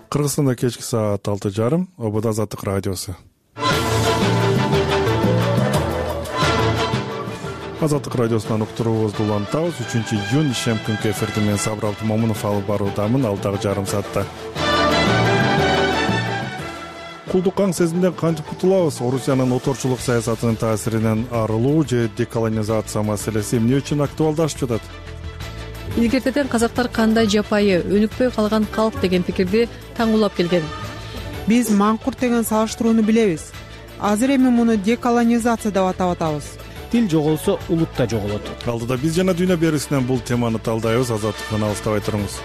Кыргызстанда кечки саат 6:30, Обода Азаттык радиосу. Азаттык радиосунан уктуруубузду улантабыз. 3-июнь ишем күнкү эфирди мен Сабыр Абдымомунов алып баруудамын алдагы жарым саатта. Кулдук аң сезимден кантип кутулабыз? Орусиянын оторчулук саясатынын таасиринен арылуу же деколонизация маселеси эмне үчүн актуалдашып жатат? Илгертеден казактар кандай жапайы, өнүкпөй калган калк деген пикирди таңуулап келген. Биз маңкурт деген салыштырууну билебиз. Азыр эми муну деколонизация деп атап атабыз. Тил жоголсо улут да жоголот. Алдыда биз жана дүйнө берүүсүнөн бул теманы талдайбыз. Азаттыктан алыстабай туруңуз.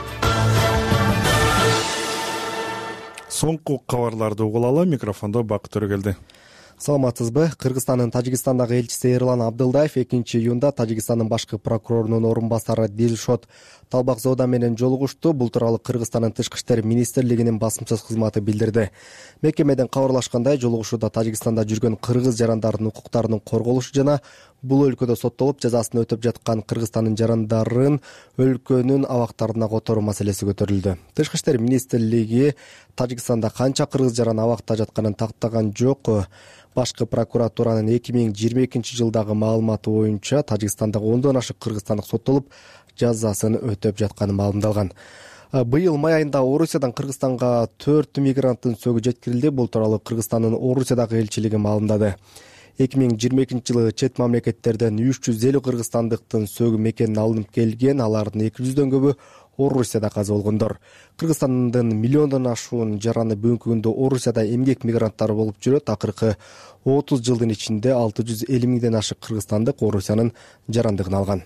Соңку кабарларды угулалы. Микрофондо Бакыт Төрөгелди. Саламатсызбы? Кыргызстандын Тажикстандагы элчиси Эрлан Абдылдаев 2-июнда Тажикстандын башкы прокурорунун орун басары Дилшот Талбакзода менен жолугушту. Бул тууралуу Кыргызстандын Тышкы иштер министрлигинин басмачыл кызматы билдирди. Мекемеден кабарлашкандай, жолугушууда Тажикстанда жүргөн кыргыз жарандарынын укуктарынын корголушу жана бул өлкөдө соттолуп жазасын өтөп жаткан Кыргызстандын жарандарын өлкөнүн абактарына которуу маселеси көтөрүлдү. Тышкы иштер министрлиги Тажикстанда канча кыргыз жаран абакта жатканын тактаган жок. Башкы прокуратуранын 2022 жылдагы маалыматы боюнча Тажикстандагы 10дон ашык кыргызстандык соттолуп жазасын өтөп жатканы маалымдалган. Быйыл май айында Орусиядан Кыргызстанга 4 мигранттын сөгү жеткирилди. Бул тууралуу Кыргызстандын Орусиядагы элчилиги маалымдады. 2022 жылы чет мамлекеттерден 350 кыргызстандыктын сөгү мекенине алынып келген, алардын 200дөн көбү Орусияда каза болгондор. Кыргызстандын миллиондон ашуун жараны бүгүнкү күндө Орусияда эмгек мигранттары болуп жүрөт. Акыркы 30 жылдын ичинде 650 миңден ашык кыргызстандык Орусиянын жарандыгын алган.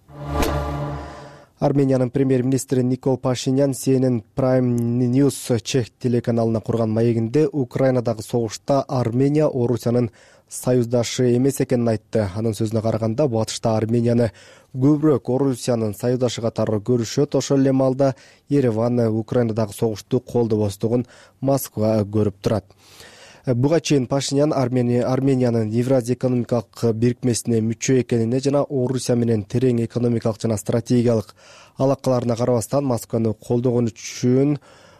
Армениянын премьер-министри Никол Пашинян CNN Prime News чех телеканалына курган маегинде Украинадагы согушта Армения Орусиянын союздашы эмес экенин айтты. Анын сөзүнө караганда, батышта Арменияны көбүрөөк Орусиянын союздашы катары көрүшөт. Ошол эле маалда Ереван Украинадагы согушту колдобостугун Москва көрүп турат. Буга чейин Пашинян Армениянын Евразия экономикалык бирикмесине мүчө экенине жана Орусия менен терең экономикалык жана стратегиялык алакаларына карабастан Москваны колдогон үчүн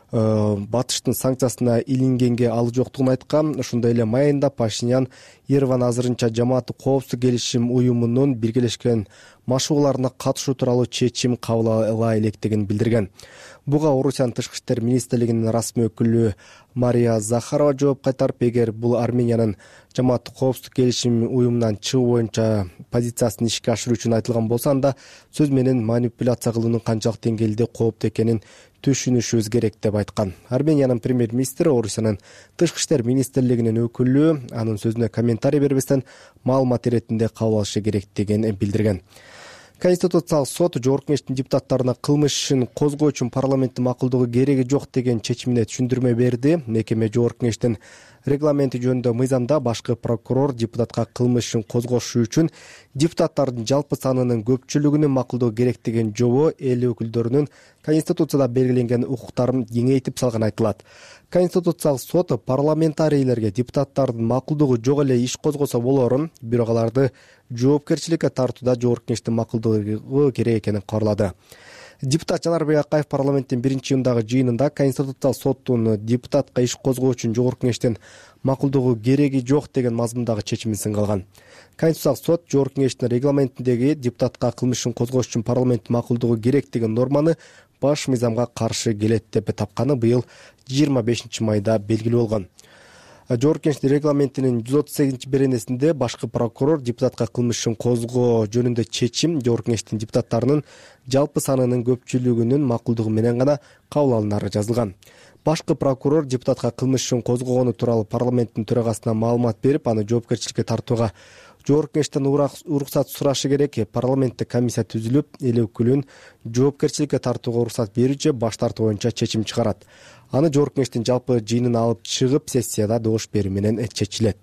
батыштын санкциясына илингенге ал жоктугун айткан. Ошондой эле май айында Пашинян Ереван азырынча жамааттык коопсуздук келишим уюмунун биргелешкен машыгууларына катышуу тууралуу чечим кабыл ала электигин билдирген. Буга Орусиянын Тышкы иштер министрлигинин расмий өкүлү Мария Захарова жооп кайтарып, эгер бул Армениянын жамааттык коопсуздук келишим уюмунан чыгуу боюнча позициясын ишке ашыруу үчүн айтылган болсо, анда сөз менен манипуляция кылуунун канчалык деңгээлде кооптуу экенин түшүнүшүбүз керек деп айткан. Армениянын премьер-министри Орусиянын Тышкы иштер министрлигинин өкүлү анын сөзүнө комментарий бербестен маалымат иретинде кабыл алышы керектигин билдирген. Конституциялык сот Жогорку Кеңештин депутаттарына кылмыш ишин козгоо үчүн парламенттин макулдугу кереги жок деген чечимине түшүндүрмө берди. Мекеме Жогорку Кеңештин регламенти жөнүндө мыйзамда башкы прокурор депутатка кылмыш ишин козгошу үчүн депутаттардын жалпы санынын көпчүлүгүнүн макулдугу керек деген жобо эл өкүлдөрүнүн Конституцияда белгиленген укуктарын кеңейтип салганы айтылат. Конституциялык сот парламентарийлерге депутаттардын макулдугу жок эле иш козгосо болорун, бирок аларды жоопкерчиликке тартууда Жогорку Кеңештин макулдугу керек экенин кабарлады. Депутат Жанарбек Акаев парламенттин 1-июндагы жыйынында Конституциялык соттун депутатка иш козгоо үчүн Жогорку Кеңештин макулдугу кереги жок деген мазмундагы чечимин сынгалган. Конституциялык сот Жогорку Кеңештин регламентиндеги депутатка кылмышын козгош үчүн парламенттин макулдугу керек деген норманы баш мыйзамга каршы келет деп тапканы быйыл 25 майда белгилүү болгон. Жогорку Кеңештин регламентинин 138 беренесинде башкы прокурор депутатка кылмышын козгоо жөнүндө чечим Жогорку Кеңештин депутаттарынын жалпы санынын көпчүлүгүнүн макулдугу менен гана кабыл алынары жазылган. Башкы прокурор депутатка кылмышын козгогону тууралуу парламенттин төрагасына маалымат берип, аны жоопкерчиликке тартууга Жогорку Кеңештен уруксат сурашы керек. Парламентте комиссия түзүлүп, эл өкүлүн жоопкерчиликке тартууга уруксат берүү же баш тартуу боюнча чечим чыгарат. Аны Жогорку Кеңештин жалпы жыйынына алып чыгып, сессияда добуш берүү менен чечилет.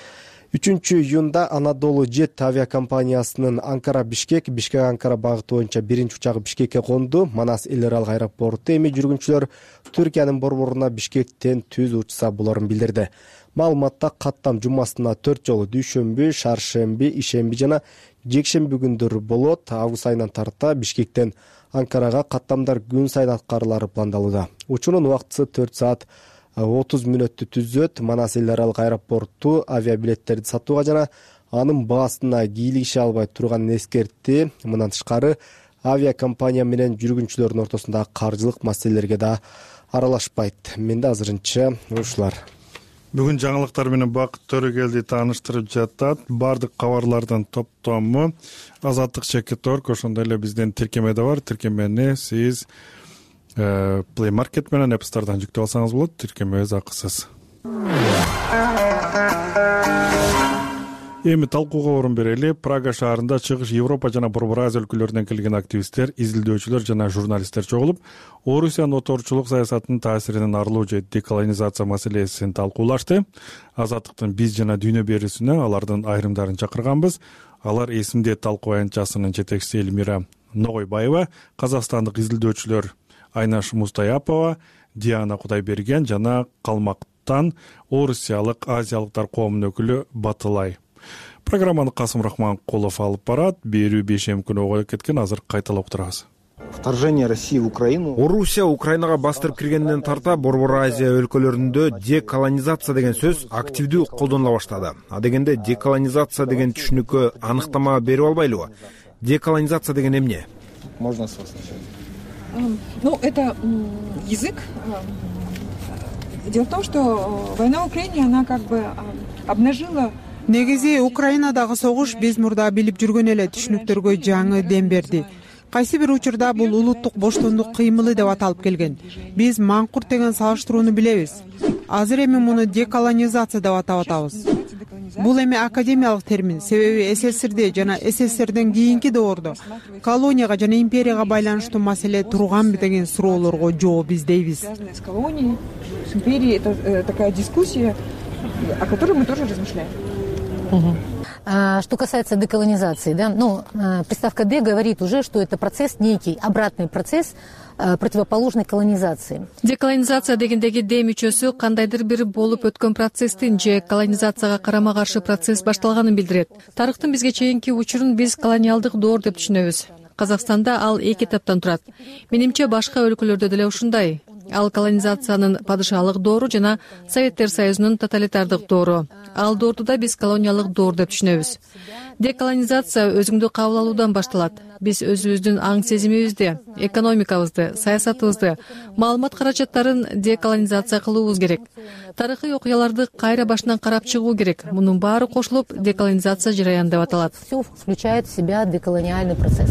3-июнда Анадолу Жет авиакомпаниясынын Анкара-Бишкек, Бишкек-Анкара багыты боюнча биринчи учагы Бишкекке конду. Манас эл аралык аэропорту эми жүргүнчүлөр Түркиянын борборуна Бишкектен түз учса болорун билдирди. Маалыматта каттам жумасына 4 жолу дүйшөмбү, шаршемби, ишемби жана жекшемби күндөр болот. Август айынан тарта Бишкектен Анкарага каттамдар күн сайын аткарылары пландалууда. Учуунун убактысы 4 саат 30 мүнөттү түзөт. Манас эл аралык аэропорту авиабилеттерди сатууга жана анын баасына кийлигише албай турганын эскертти. Мындан тышкары авиакомпания менен жүргүнчүлөрдүн ортосундагы каржылык маселелерге да аралашпайт. Менде азырынча ушулар. Бүгүн жаңылыктар менен Бакыт Төрөгелди тааныштырып жатат. Бардык кабарлардын топтому Азаттык Чекиторг, ошондой эле биздин тиркеме да бар. Тиркемени сиз Play Market менен App Store'дан жүктөп алсаңыз болот. Тиркемебиз акысыз. Эми талкууга орун берели. Прага шаарында Чыгыш Европа жана Борбор Азия өлкөлөрүнөн келген активисттер, изилдөөчүлөр жана журналисттер чогулуп, Орусиянын оторчулук саясатынын таасиринен арылуу же деколонизация маселесин талкуулашты. Азаттыктын биз жана дүйнө берүүсүнө алардын айрымдарын чакырганбыз. Алар эсимде талкуу аянтчасынын жетекчиси Элмира Ногойбаева, казакстандык изилдөөчүлөр Айнаш Мустаяпова, Диана Кудайберген жана Калмактан Орусиялык азиялыктар коомунун өкүлү Батылай. Программаны Касым Рахманкулов алып барат. Берүү бейшем күнү ого кеткен, азыр кайталап турабыз. Вторжение России в Украину. Орусия Украинага бастырып киргенден тарта Борбор Азия өлкөлөрүндө деколонизация деген сөз активдүү колдонула баштады. А дегенде деколонизация деген түшүнүккө аныктама берип албайлыбы? Деколонизация деген эмне? Можно с вас начать? Это язык. Дело в том, что война в Украине, она как бы обнажила. Негизи Украинадагы согуш биз мурда билип жүргөн эле түшүнүктөргө жаңы дем берди. Кайсы бир учурда бул улуттук боштондук кыймылы деп аталып келген. Биз маңкурт деген салыштырууну билебиз. Азыр эми муну деколонизация деп атап атабыз. Бул эми академиялык термин, себеби СССРде жана СССРден кийинки доордо колонияга жана империяга байланыштуу маселе турганбы деген суроолорго жооп издейбиз. С колонией, с империей, это такая дискуссия, о которой мы тоже размышляем. Что касается деколонизации, приставка «д» говорит уже, что это процесс некий, обратный процесс, противоположной колонизации. Деколонизация дегендеги «д» мүчөсү кандайдыр бир болуп өткөн процесстин же колонизацияга карама каршы процесс башталганын билдирет. Тарыхтын бизге чейинки учурун биз колониалдык доор деп түшүнөбүз. Казакстанда ал 2 этаптан турат. Менимче башка өлкөлөрдө деле ушундай. Ал колонизациянын падышалык доору жана Советтер Союзунун тоталитардык доору. Ал доорду да биз колониялык доор деп түшүнөбүз. Деколонизация өзүңдү кабыл алуудан башталат. Биз өзүбүздүн аң сезимибизди, экономикабызды, саясатыбызды, маалымат каражаттарын деколонизация кылуубуз керек. Тарыхый окуяларды кайра башынан карап чыгуу керек. Мунун баары кошулуп деколонизация жараяны деп аталат. Все включает в себя деколониальный процесс.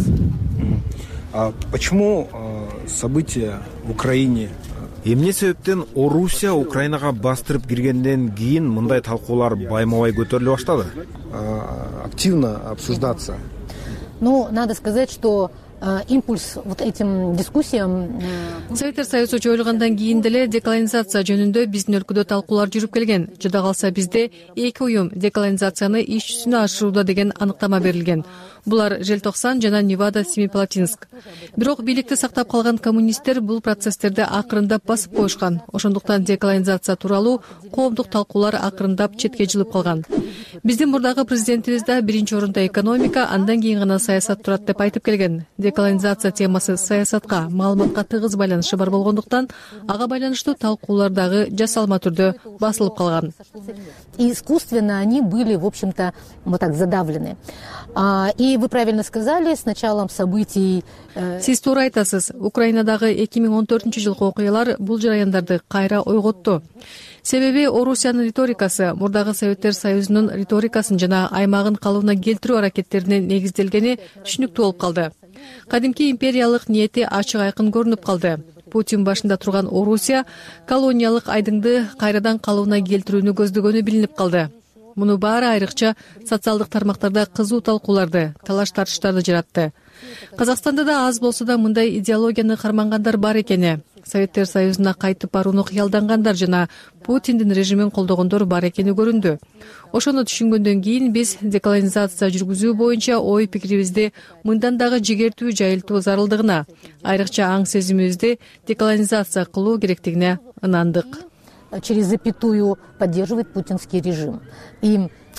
А почему события в Украине? Эмне себептен Орусия Украинага бастырып киргенден кийин мындай талкуулар байма-бай көтөрүлө баштады? Активно обсуждаться. Надо сказать, что импульс вот этим дискуссиям. Советтер Союзу жоюлгандан кийин деле деколонизация жөнүндө биздин өлкөдө талкуулар жүрүп келген. Жада калса бизде 2 уюм деколонизацияны иш жүзүнө ашырууда деген аныктама берилген. Булар Желтоксан жана Невада Семипалатинск. Бирок бийликти сактап калган коммунисттер бул процесстерди акырындап басып коюшкан. Ошондуктан деколонизация тууралуу коомдук талкуулар акырындап четке жылып калган. Биздин мурдагы президентибиз да биринчи орунда экономика, андан кийин гана саясат турат деп айтып келген. Деколонизация темасы саясатка, маалыматка тыгыз байланышы бар болгондуктан ага байланыштуу талкуулар дагы жасалма түрдө басылып калган. И искусственно они были, в общем-то, вот так задавлены. И вы правильно сказали, с началом событий. Сиз туура айтасыз. Украинадагы 2014-жылкы окуялар бул жараяндарды кайра ойготту. Себеби Орусиянын риторикасы мурдагы Советтер Союзунун риторикасын жана аймагын калыбына келтирүү аракеттерине негизделгени түшүнүктүү болуп калды. Кадимки империялык ниети ачык айкын көрүнүп калды. Путин башында турган Орусия колониялык айдыңды кайрадан калыбына келтирүүнү көздөгөнү билинип калды. Муну баары айрыкча социалдык тармактарда кызуу талкууларды, талаш-тартыштарды жаратты. Казакстанда да аз болсо да мындай идеологияны кармангандар бар экени, Советтер Союзуна кайтып барууну кыялдангандар жана Путиндин режимин колдогондор бар экени көрүндү. Ошону түшүнгөндөн кийин биз деколонизация жүргүзүү боюнча ой пикирибизди мындан дагы жигертүү жайылтуу зарылдыгына, айрыкча аң сезимибизди деколонизация кылуу керектигине ынандык. Через запятую поддерживает путинский режим. И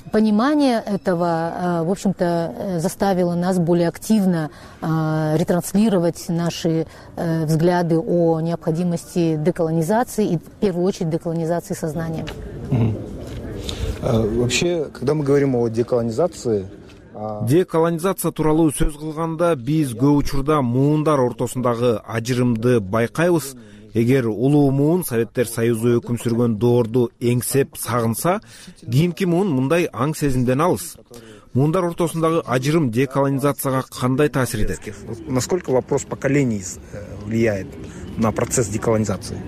Понимание этого, в общем-то, заставило нас более активно ретранслировать наши взгляды о необходимости деколонизации и, в первую очередь, деколонизации сознания. Вообще, когда мы говорим о деколонизации... Деколонизация тууралуу сөз кылганда биз көп учурда муундар ортосундагы ажырымды байкайбыз. Эгер улуу муун Советтер Союзу өкүм сүргөн доорду эңсеп сагынса, кийинки муун мындай аң сезимден алыс. Муундар ортосундагы ажырым деколонизацияга кандай таасир этет? Насколько вопрос поколений влияет на процесс деколонизации?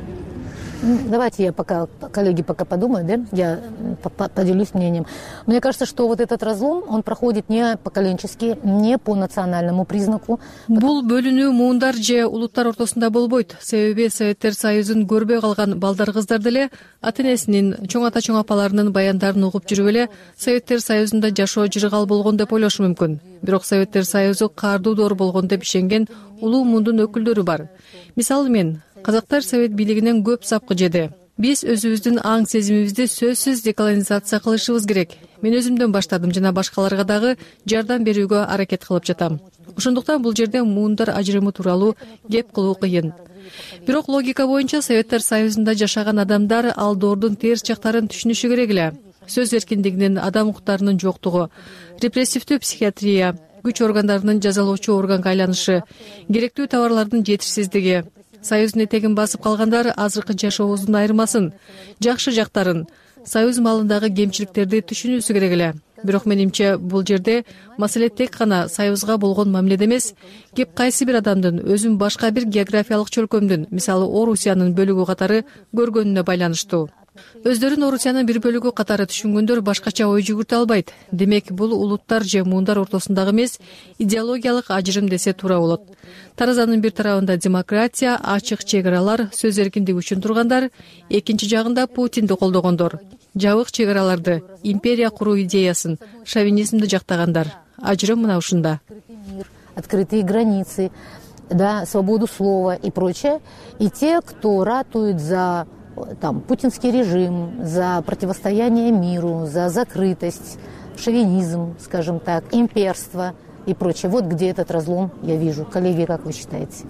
Давайте я пока, коллеги, пока подумают, да? Я поделюсь мнением. Мне кажется, что вот этот разлом, он проходит не поколенчески, не по национальному признаку. Бул бөлүнүү муундар же улуттар ортосунда болбойт. Себеби Советтер Союзун көрбөй калган балдар кыздар деле ата энесинин, чоң ата чоң апаларынын баяндарын угуп жүрүп эле Советтер Союзунда жашоо жыргал болгон деп ойлошу мүмкүн. Бирок Советтер Союзу каардуу доор болгон деп ишенген улуу муундун өкүлдөрү бар. Мисалы мен казактар совет бийлигинен көп сапкы жеди. Биз өзүбүздүн аң сезимибизди сөзсүз деколонизация кылышыбыз керек. Мен өзүмдөн баштадым жана башкаларга дагы жардам берүүгө аракет кылып жатам. Ошондуктан бул жерде муундар ажырымы тууралуу кеп кылуу кыйын. Бирок логика боюнча Советтер Союзунда жашаган адамдар ал доордун терс жактарын түшүнүшү керек эле. Сөз эркиндигинин, адам укуктарынын жоктугу, репрессивдүү психиатрия, күч органдарынын жазалоочу органга айланышы, керектүү товарлардын жетишсиздиги, Союздун этегин басып калгандар азыркы жашообуздун айырмасын, жакшы жактарын, Союз малындагы кемчиликтерди түшүнүүсү керек эле. Бирок менимче бул жерде маселе тек гана Союзга болгон мамиледе эмес, кеп кайсы бир адамдын өзүн башка бир географиялык чөлкөмдүн, мисалы Орусиянын бөлүгү катары көргөнүнө байланыштуу. Өздөрүн Орусиянын бир бөлүгү катары түшүнгөндөр башкача ой жүгүртө албайт. Демек, бул улуттар же муундар ортосундагы эмес, идеологиялык ажырым десе туура болот. Таразанын бир тарабында демократия, ачык чек аралар, сөз эркиндиги үчүн тургандар, экинчи жагында Путинди колдогондор. Жабык чек араларды, империя куруу идеясын, шовинизмди жактагандар. Ажырым мына ушунда. Открытые границы, да, свободу слова и прочее. И те, кто ратует за путинский режим, за противостояние миру, за закрытость, шовинизм, скажем так, имперство и прочее. Вот где этот разлом я вижу. Коллеги, как вы считаете?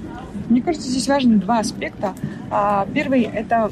Мне кажется, здесь важны два аспекта. Первый – это,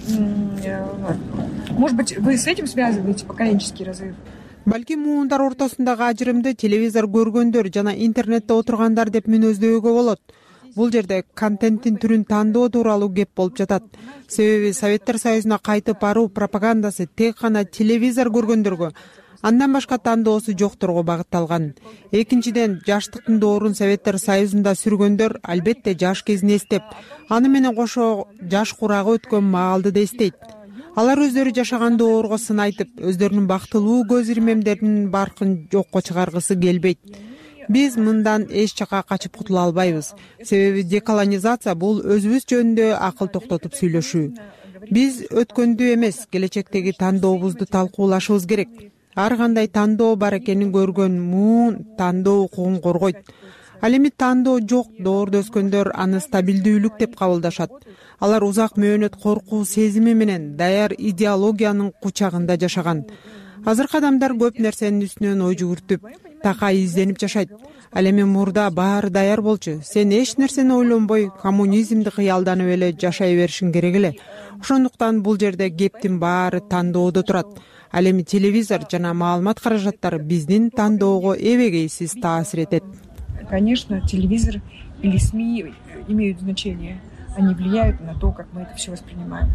может быть, вы с этим связываете поколенческий разрыв? Балки муундар ортосундагы ажырымды телевизор көргөндөр жана интернетте отургандар деп мүнөздөөгө болот. Бул жерде контенттин түрүн тандоо тууралуу кеп болуп жатат. Себеби Советтер Союзуна кайтып баруу пропагандасы тек гана телевизор көргөндөргө, андан башка тандоосу жокторго багытталган. Экинчиден, жаштыктын доорун Советтер Союзунда сүргөндөр албетте жаш кезин эстеп, аны менен кошо жаш курагы өткөн маалды да эстейт. Алар өздөрү жашаган доорго сын айтып, өздөрүнүн бактылуу көз ирмемдеринин баркын жокко чыгаргысы келбейт. Биз мындан эч жака качып кутула албайбыз. Себеби деколонизация бул өзүбүз жөнүндө акыл токтотуп сүйлөшүү. Биз өткөндү эмес, келечектеги тандообузду талкуулашыбыз керек. Ар кандай тандоо бар экенин көргөн муун тандоо укугун коргойт. Ал эми тандоо жок доордо өскөндөр аны стабилдүүлүк деп кабылдашат. Алар узак мөөнөт коркуу сезими менен даяр идеологиянын кучагында жашаган. Азыркы адамдар көп нерсенин үстүнөн ой жүгүртүп, такай изденип жашайт. Ал эми мурда баары даяр болчу. Сен эч нерсени ойлонбой, коммунизмди кыялданып эле жашай беришиң керек эле. Ошондуктан бул жерде кептин баары тандоодо турат. Ал эми телевизор жана маалымат каражаттары биздин тандоого эбегейсиз таасир этет. Конечно, телевизор или СМИ имеют значение. Они влияют на то, как мы это все воспринимаем.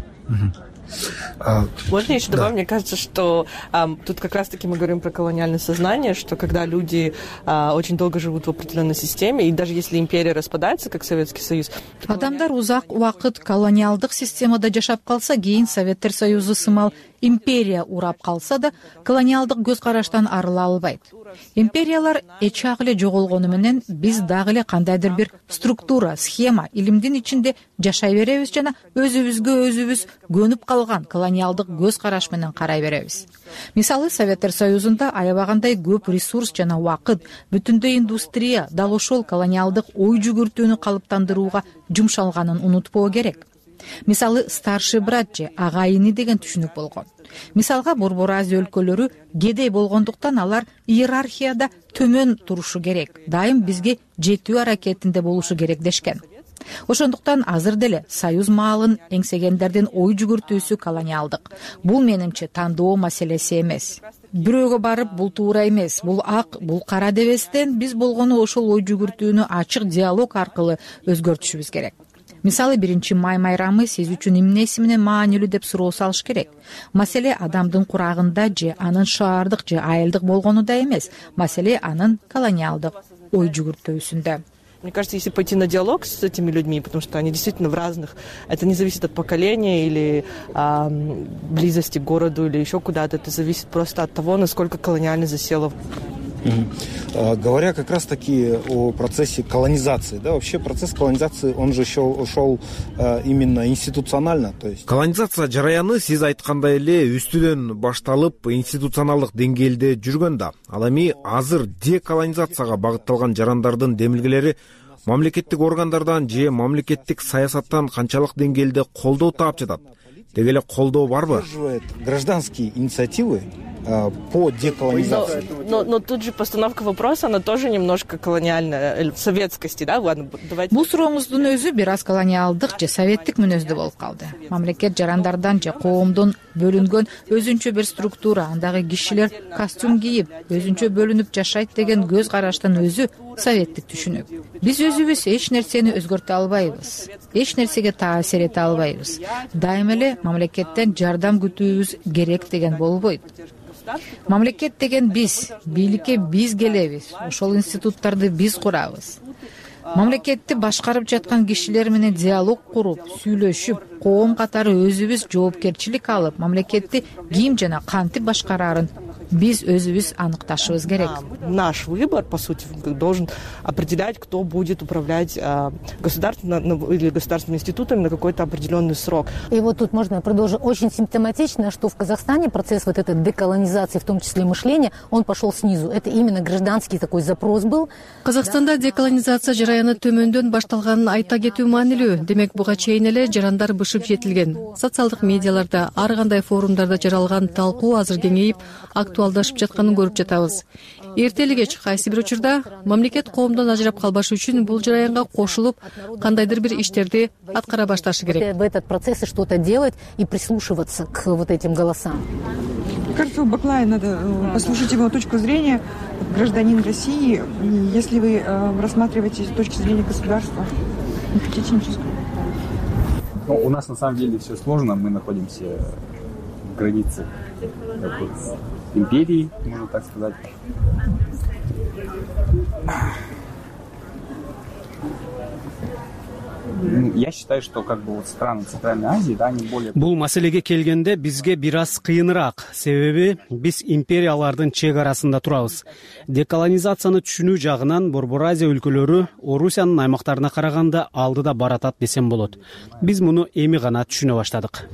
Можно я еще добавлю? Да. Мне кажется, что тут как раз-таки мы говорим про колониальное сознание, что когда люди очень долго живут в определенной системе, и даже если империя распадается, как Советский Союз... Адамдар узак убакыт колониалдык системада жашап калса, кийин Советтер Союзу сымал империя урап калса да, колониалдык көз караштан арыла албайт. Империялар эч ак эле жоголгону менен биз дагы эле кандайдыр бир структура, схема, илимдин ичинде жашай беребиз жана өзүбүзгө өзүбүз көнүп калган колониалдык көз караш менен карай беребиз. Мисалы, Советтер Союзунда аябагандай көп ресурс жана убакыт, бүтүндөй индустрия дал ошол колониалдык ой жүгүртүүнү калыптандырууга жумшалганын унутпоо керек. Мисалы, старший брат же агайыны деген түшүнүк болгон. мисалга борбор азия өлкөлөрү кедей болгондуктан алар иерархияда төмөн турушу керек, дайым бизге жетүү аракетинде болушу керек дешкен. Ошондуктан азыр деле союз маалын эңсегендердин ой жүгүртүүсү колониалдык. Бул менимче тандоо маселеси эмес. Бирөөгө барып бул туура эмес, бул ак, бул кара дебестен биз болгону ошол ой жүгүртүүнү ачык диалог аркылуу өзгөртүшүбүз керек. Мисалы 1 май майрамы сиз үчүн эмнеси менен маанилүү деп суроо салыш керек. Маселе адамдын курагында же анын шаардык же айылдык болгонуда эмес, маселе анын колониалдык ой жүгүртүүсүндө. Мне кажется, если пойти на диалог с этими людьми, потому что они действительно в разных, это не зависит от поколения или близости к городу или еще куда-то, это зависит просто от того, насколько колониально засело. Говоря как раз-таки о процессе колонизации, да, вообще процесс колонизации, он же шел именно институционально, то есть. Колонизация жараяны сиз айткандай эле үстүдөн башталып институционалдык деңгээлде жүргөн да. Ал эми азыр деколонизацияга багытталган жарандардын демилгелери мамлекеттик органдардан же мамлекеттик саясаттан канчалык деңгээлде колдоо таап жатат? Деги эле колдоо барбы? Гражданские инициативы по деколонизации. Но тут же постановка вопроса, она тоже немножко колониальная, советскости, да? Ладно, давайте. Бул сурооңуздун өзү бир аз колониалдык же советтик мүнөздө болуп калды. Мамлекет жарандардан же коомдон бөлүнгөн өзүнчө бир структура, андагы кишилер костюм кийип, өзүнчө бөлүнүп жашайт деген көз караштын өзү советтик түшүнүк. Биз өзүбүз эч нерсени өзгөртө албайбыз, эч нерсеге таасир эте албайбыз. Дайым эле мамлекеттен жардам күтүүбүз керек деген болбойт. Мамлекет деген биз, бийликке биз келебиз, ошол институттарды биз курабыз. Мамлекетти башкарып жаткан кишилер менен диалог куруп, сүйлөшүп, коом катары өзүбүз жоопкерчилик алып, мамлекетти ким жана кантип башкарарын биз өзүбүз аныкташыбыз керек. Наш выбор, по сути, должен определять, кто будет управлять государственным или государственными институтами на какой-то определенный срок. И вот тут можно продолжить. Очень симптоматично, что в Казахстане процесс вот этой деколонизации, в том числе мышления, он пошел снизу. Это именно гражданский такой запрос был. Казакстанда деколонизация жараяны төмөндөн башталганын айта кетүү маанилүү. Демек буга чейин эле жарандар бышып жетилген. Социалдык медиаларда, ар кандай форумдарда жаралган талкуу азыр кеңейип, актуалдашып жатканын көрүп жатабыз. Эртели кеч кайсы бир учурда мамлекет коомдон ажырап калбашы үчүн бул жараянга кошулуп, кандайдыр бир иштерди аткара башташы керек. В этот процесс что-то делать и прислушиваться к вот этим голосам. Мне кажется, у Баклая надо послушать его точку зрения, гражданин России. Если вы рассматриваете с точки зрения государства, не хотите ничего сказать? У нас на самом деле все сложно. Мы находимся в границе империи, можно так сказать. Я считаю, что страны Центральной Азии, да, они более... Бул маселеге келгенде бизге бир аз кыйыныраак, себеби биз империялардын чек арасында турабыз. Деколонизацияны түшүнүү жагынан Борбор Азия өлкөлөрү Орусиянын аймактарына караганда алдыда баратат десем болот. Биз муну эми гана түшүнө баштадык.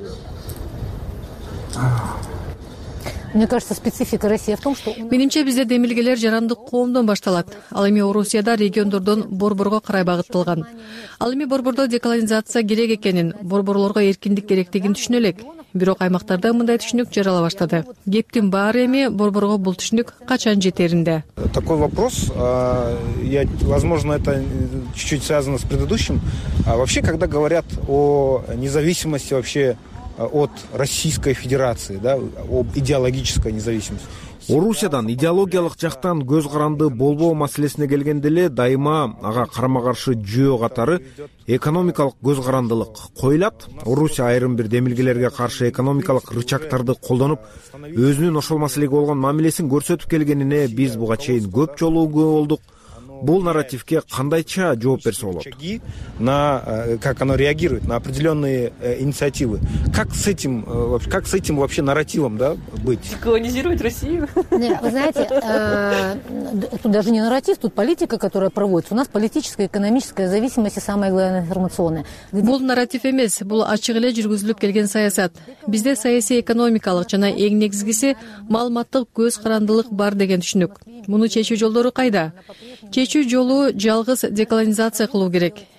Мне кажется, специфика России в том, что... Менимче бизде демилгелер жарандык коомдон башталат. Ал эми Орусияда региондордон борборго карай багытталган. Ал эми борбордо деколонизация керек экенин, борборлорго эркиндик керектигин түшүнө элек. Бирок аймактарда мындай түшүнүк жарала баштады. Кептин баары эми борборго бул түшүнүк качан жетеринде. Такой вопрос, возможно, это чуть-чуть связано с предыдущим. Вообще, когда говорят о независимости вообще от Российской Федерации, да, об идеологической независимости. Орусиядан идеологиялык жактан көз каранды болбоо маселесине келгенде эле дайыма ага карама-каршы жөө катары экономикалык көз карандылык коюлат. Орусия айрым бир демилгелерге каршы экономикалык рычагтарды колдонуп, өзүнүн ошол маселеге болгон мамилесин көрсөтүп келгенине биз буга чейин көп жолу күбө болдук. Бул нарративке кандайча жооп берсе болот? Как оно реагирует на определенные инициативы? Как с этим вообще нарративом, да, быть? Колонизировать Россию? Нет, вы знаете, тут даже не нарратив, тут политика, которая проводится. У нас политическая, экономическая зависимость и самое главное информационная. Бул нарратив эмес, бул ачык эле жүргүзүлүп келген саясат. Бизде саясий экономикалык жана эң негизгиси маалыматтык көз карандылык бар деген түшүнүк. Муну чечүү жолдору кайда? Чечүү жолу жалгыз деколонизация кылуу керек.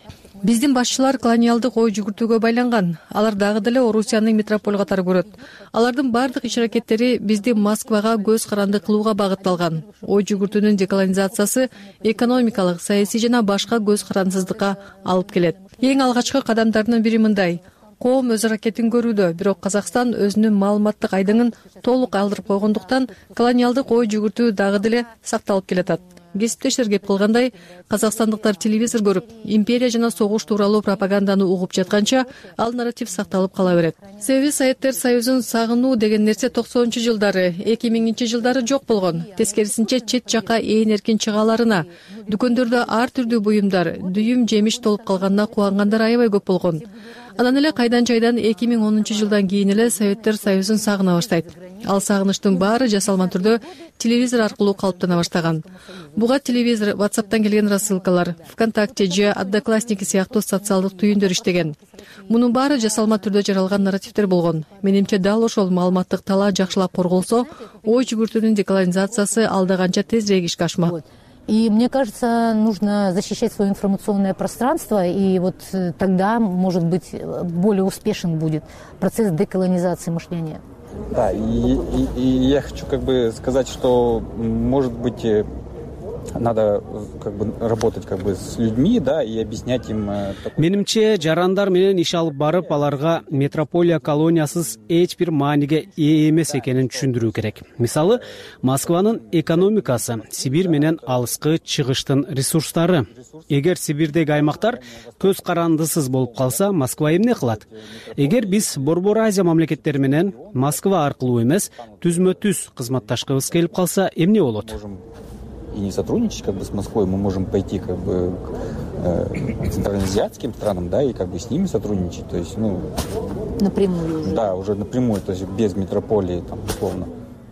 Биздин башчылар колониалдык ой жүгүртүүгө байланган. Алар дагы деле Орусияны метрополь катары көрөт. Алардын бардык иш-аракеттери бизди Москвага көз каранды кылууга багытталган. Ой жүгүртүүнүн деколонизациясы экономикалык, саясий жана башка көз карандысыздыкка алып келет. Эң алгачкы кадамдардын бири мындай: коом өз аракетин көрүүдө, бирок Казакстан өзүнүн маалыматтык айдыңын толук алдырып койгондуктан колониалдык ой жүгүртүү дагы деле сакталып келатат. Кесиптештер кеп кылгандай, казакстандыктар телевизор көрүп, империя жана согуш тууралуу пропаганданы угуп жатканча, ал нарратив сакталып кала берет. Себеби Советтер Союзун сагынуу деген нерсе 90-жылдары, 2000-жылдары жок болгон. Тескерисинче чет жака ээн эркин чыгааларына, дүкөндөрдө ар түрдүү буюмдар, дүйүм жемиш толуп калганына кубангандар аябай көп болгон. Анан эле кайдан жайдан 2010-жылдан кийин эле Советтер Союзун сагына баштайт. Ал сагынычтын баары жасалма түрдө телевизор аркылуу калыптана баштаган. Буга телевизор, WhatsApp'тан келген рассылкалар, ВКонтакте же Одноклассники сыяктуу социалдык түйүндөр иштеген. Мунун баары жасалма түрдө жаралган нарративдер болгон. Менимче дал ошол маалыматтык талаа жакшылап корголсо, ой жүгүртүүнүн деколонизациясы алда канча тезирээк ишке ашмак. И мне кажется, нужно защищать свое информационное пространство, и вот тогда, может быть, более успешен будет процесс деколонизации мышления. Да, и я хочу сказать, что, может быть, надо работать с людьми, да, и объяснять им. Менимче жарандар менен иш алып барып, аларга метрополия колониясыз эч бир мааниге ээ эмес экенин түшүндүрүү керек. Мисалы, Москванын экономикасы, Сибирь менен алыскы чыгыштын ресурстары. Эгер Сибирдеги аймактар көз карандысыз болуп калса, Москва эмне кылат? Эгер биз Борбор Азия мамлекеттери менен Москва аркылуу эмес, түзмө-түз кызматташкыбыз келип калса, эмне болот? И не сотрудничать с Москвой, мы можем пойти к центральноазиатским странам, да, и с ними сотрудничать, то есть, напрямую уже. Да, уже напрямую, то есть без метрополии, условно.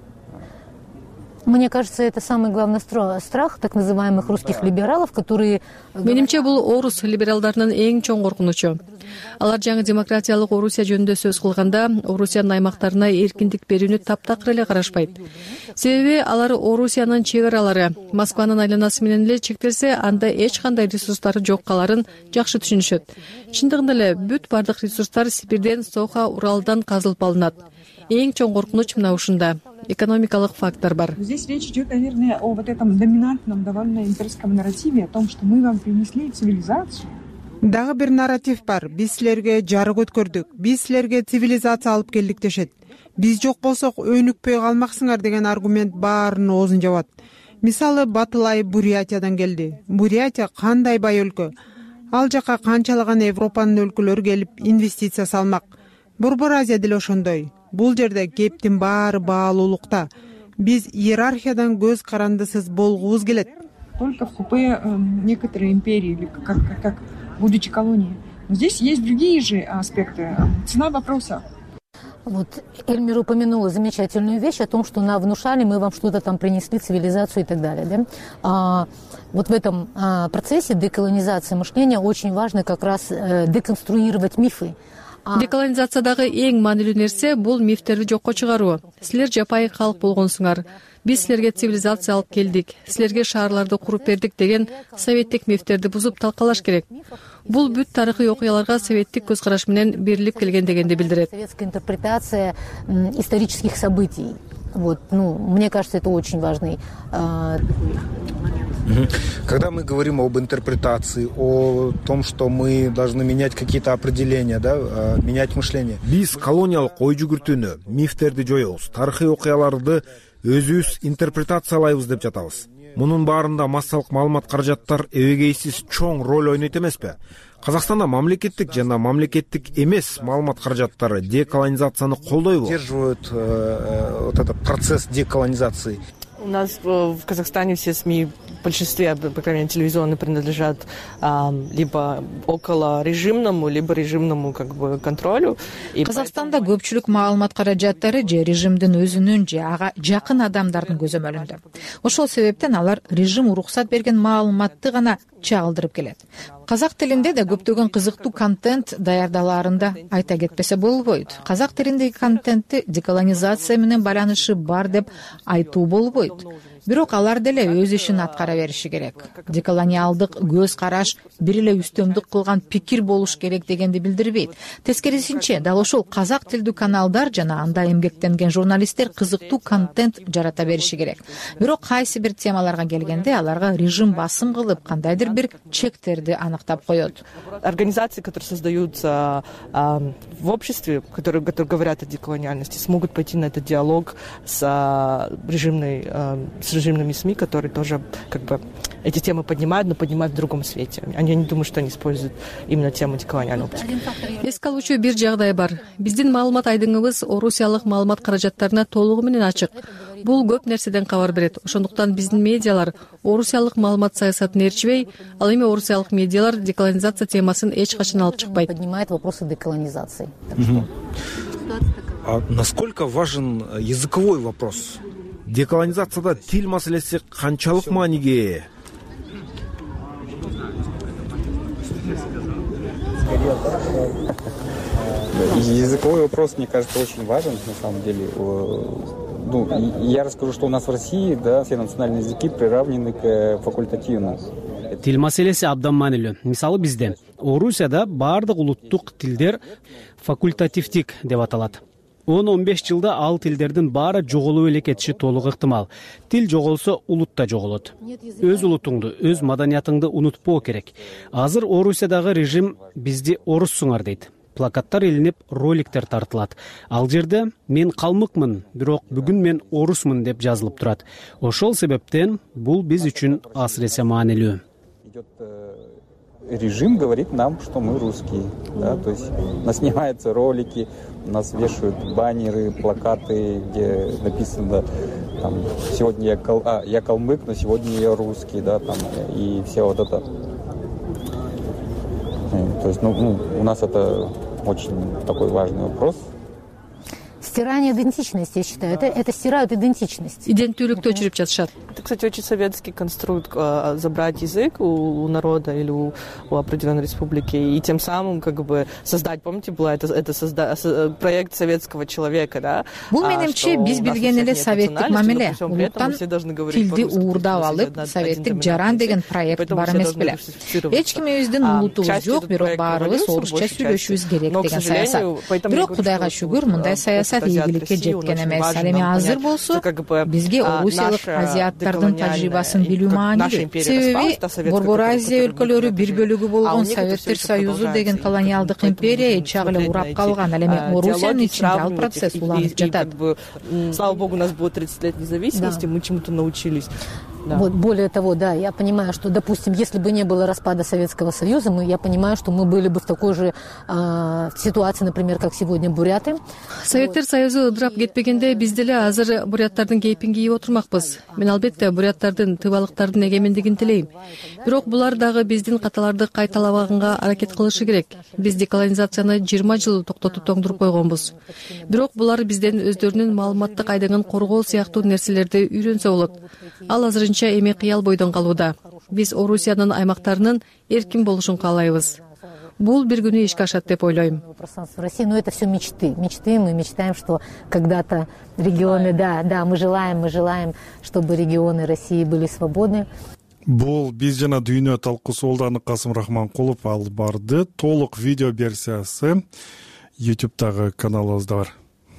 Мне кажется, это самый главный страх так называемых русских либералов, которые... Менимче бул орус либералдарынын эң чоң коркунучу. Алар жаңы демократиялык Орусия жөнүндө сөз кылганда, Орусиянын аймактарына эркиндик берүүнү таптакыр эле карашпайт. Себеби алар Орусиянын чек аралары Москванын айланасы менен эле чектелсе, анда эч кандай ресурстары жок каларын жакшы түшүнүшөт. Чындыгында эле бүт бардык ресурстар Сибирден, Соха, Уралдан казылып алынат. Эң чоң коркунуч мына ушунда. Экономикалык фактор бар. Здесь речь идет, наверное, о этом доминантном довольно имперском нарративе, о том, что мы вам принесли цивилизацию. Дагы бир нарратив бар. Биз силерге жарык өткөрдүк. Биз силерге цивилизация алып келдик дешет. Биз жок болсок өнүкпөй калмаксыңар деген аргумент баарынын оозун жабат. Мисалы, Батылай Бурятиядан келди. Бурятия кандай бай өлкө. Ал жака канчалаган Европанын өлкөлөрү келип инвестиция салмак. Борбор Азия деле ошондой. Бул жерде кептин баары баалуулукта. Биз иерархиядан көз карандысыз болгубуз келет. Только в купе некоторые империи, или как будучи колонией. Но здесь есть другие же аспекты. Цена вопроса. Вот Эльмир упомянула замечательную вещь о том, что внушали, мы вам что-то там принесли, цивилизацию и так далее. Да? Вот в этом процессе деколонизации мышления очень важно как раз деконструировать мифы. Деколонизациядагы эң маанилүү нерсе бул мифтерди жокко чыгаруу. Силер жапайы калк болгонсуңар. Биз силерге цивилизация алып келдик, силерге шаарларды куруп бердик деген советтик мифтерди бузуп талкалаш керек. Бул бүт тарыхый окуяларга советтик көз караш менен берилип келген дегенди билдирет. Советская интерпретация исторических событий. Мне кажется, это очень важный. Когда мы говорим об интерпретации, о том, что мы должны менять какие-то определения, да, менять мышление. Биз колониялык ой жүгүртүүнү, мифтерди жоебуз, тарыхый окуяларды өзүбүз интерпретациялайбыз деп жатабыз. Мунун баарында массалык маалымат каражаттар эбегейсиз чоң роль ойнойт эмеспи? Казакстанда мамлекеттик жана мамлекеттик эмес маалымат каражаттары деколонизацияны колдойбу? Поддерживают вот этот процесс деколонизации. У нас в Казахстане все СМИ в большинстве, по крайней мере, телевизионные, принадлежат либо около режимному, либо режимному контролю. Казакстанда көпчүлүк маалымат каражаттары же режимдин өзүнүн же ага жакын адамдардын көзөмөлүндө. Ошол себептен алар режим уруксат берген маалыматты гана чагылдырып келет. Казак тилинде да көптөгөн кызыктуу контент даярдалаарында айта кетпесе болбойт. Казак тилиндеги контентти деколонизация менен байланышы бар деп айтуу болбойт. бирок алар деле өз ишин аткара бериши керек. Деколониалдык көз караш бир эле үстөмдүк кылган пикир болуш керек дегенди билдирбейт. Тескерисинче, дал ошол казак тилдүү каналдар жана анда эмгектенген журналисттер кызыктуу контент жарата бериши керек. Бирок кайсы бир темаларга келгенде аларга режим басым кылып кандайдыр бир чектерди аныктап коет. Организации, которые создаются в обществе, которые говорят о деколониальности, смогут пойти на этот диалог с режимными СМИ, которые тоже эти темы поднимают, но поднимают в другом свете. Они не думают, что они используют именно тему деколониального общества. Эске алуучу бир жагдай бар. Биздин маалымат айдыңыбыз орусиялык маалымат каражаттарына толугу менен ачык. Бул көп нерседен кабар берет. Ошондуктан биздин медиалар орусиялык маалымат саясатын ээрчибей, ал эми орусиялык медиалар деколонизация темасын эч качан алып чыкпайт. Поднимает вопросы деколонизации. А насколько важен языковой вопрос? Деколонизацияда тил маселеси канчалык мааниге ээ? Языковой вопрос, мне кажется, очень важен, на самом деле. Я расскажу, что у нас в России, все национальные языки приравнены к факультативному. Тил маселеси абдан маанилүү. Мисалы бизде Орусияда баардык улуттук тилдер факультативдик деп аталат. 10-15 жылда ал тилдердин баары жоголуп эле кетиши толук ыктымал. Тил жоголсо, улут да жоголот. Өз улутуңду, өз маданиятыңды унутпоо керек. Азыр Орусиядагы режим бизди оруссуңар дейт. Плакаттар илинип, роликтер тартылат. Ал жерде мен калмыкмын, бирок бүгүн мен орусмун деп жазылып турат. Ошол себептен бул биз үчүн асыресе маанилүү. Режим говорит нам, что мы русские, то есть у нас снимаются ролики, у нас вешают баннеры, плакаты, где написано сегодня я калмык, но сегодня я русский, и все вот это. То есть, у нас это очень такой важный вопрос. Стирание идентичности, я считаю. Это стирают идентичность. Иденттүүлүктү өчүрүп жатышат. Это, кстати, очень советский конструкт забрать язык у народа или у определенной республики и тем самым создать, помните, был это проект советского человека, да? Бул менимче биз билген эле советтик мамиле. Улуттан тилди уурдап алып, советтик жаран деген проект бар эмес беле. Эч кимибиздин улутубуз жок, бирок баарыбыз орусча сүйлөшүбүз керек деген саясат. Бирок Кудайга шүгүр, мындай саясат ийгиликке жеткен эмес. Ал эми азыр болсо бизге орусиялык азиаттардын тажрыйбасын билүү маанилүү. Себеби Борбор Азия өлкөлөрү бир бөлүгү болгон Советтер Союзу деген колониалдык империя эч жак эле урап калган. Ал эми Орусиянын ичинде ал процесс уланып жатат. Слава богу, у нас было 30 лет независимости, мы чему-то научились. Да. Вот, более того, я понимаю, что, допустим, если бы не было распада Советского Союза, я понимаю, что мы были бы в такой же ситуации, например, как сегодня буряты. Советтер Союзу ыдырап кетпегенде биз деле азыр буряттардын кейпин кийип отурмакпыз. Мен албетте буряттардын, тыбалыктардын эгемендигин тилейм. Бирок булар дагы биздин каталарды кайталабаганга аракет кылышы керек. Биз деколонизацияны 20 жыл токтотуп тоңдуруп койгонбуз. Бирок булар бизден өздөрүнүн маалыматтык айдыгын коргоо сыяктуу нерселерди үйрөнсө болот. Ал азыр эми кыял бойдон калууда. Биз Орусиянын аймактарынын эркин болушун каалайбыз. Бул бир күнү ишке ашат деп ойлойм. В России, но это все мечты. Мы мечтаем, что когда-то регионы, мы желаем, чтобы регионы России были свободны. Бул биз жана дүйнө талкуусу Улданы Касым Рахманкулов алып барды. Толук видео версиясы YouTube'дагы каналыбызда бар.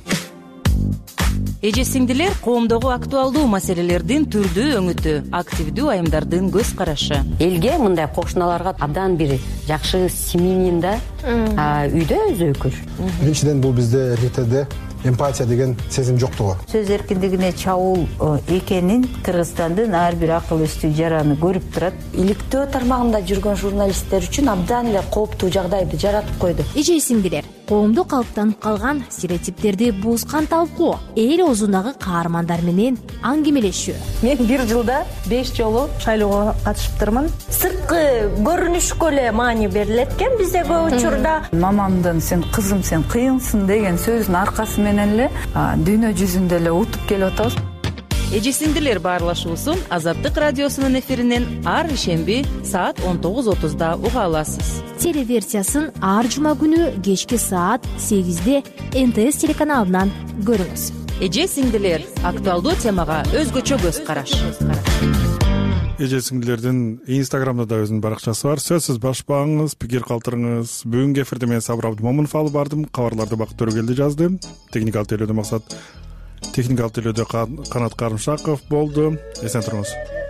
Эже сиңдилер, коомдогу актуалдуу маселелердин түрдүү өңүтү, активдүү айымдардын көз карашы. Элге мындай кошуналарга абдан бир жакшы семьянин да үйдө өзөкүл. Биринчиден бул бизде РТД эмпатия деген сезим жоктугу. Сөз эркиндигине чабуул экенин Кыргызстандын ар бир акыл-эстүү жараны көрүп турат. Иликтөө тармагында жүргөн журналисттер үчүн абдан эле кооптуу жагдайды жаратып койду. Эже сиңдилер, коомдо калыптанып калган стереотиптерди бузган талкуу, эл оозундагы каармандар менен аңгемелешүү. Мен бир жылда 5 жолу шайлоого катышыптырмын. Сырткы көрүнүшкө эле маани берилет экен бизде көп учурда. Мамамдын сен кызым сен кыйынсың деген сөзүнүн аркасы менен эле дүйнө жүзүндө эле утуп келип атабыз. Эже сиңдилер баарлашуусун Азаттык радиосунун эфиринен ар ишемби саат 19:30 уга аласыз. Телеверсиясын ар жума күнү кечки саат 8-де НТС телеканалынан көрүңүз. эже сиңдилер актуалдуу темага өзгөчө көз караш. Эже сиңдилердин инстаграмда да өзүнүн баракчасы бар. Сөзсүз башпаңыз, пикир калтырыңыз. Бүгүнкү эфирде мен Сабыр Абдымомунов алып бардым. Кабарларды Бакыт Төрөгелди жазды. Техникалык тейлөөдө Канат Карымшаков болду. Эсен туруңуз.